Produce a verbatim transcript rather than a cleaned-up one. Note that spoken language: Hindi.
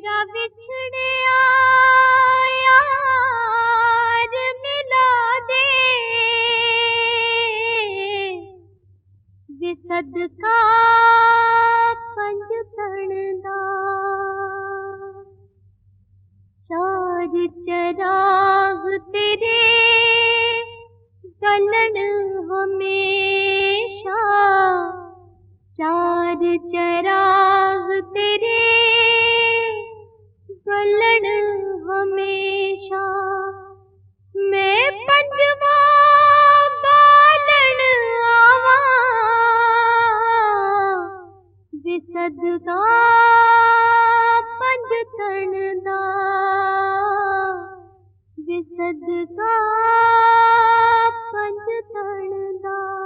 मेरा बिछड़िया यार मिला दे, वे सदका पंज तन दा। चार चराग तेरे जलन हमेशा, चार चराग तेरे जलन हमेशा। मैं पंजवा बालन आवा, वे सदका पंज तन दा, वे सदका पंज तन दा।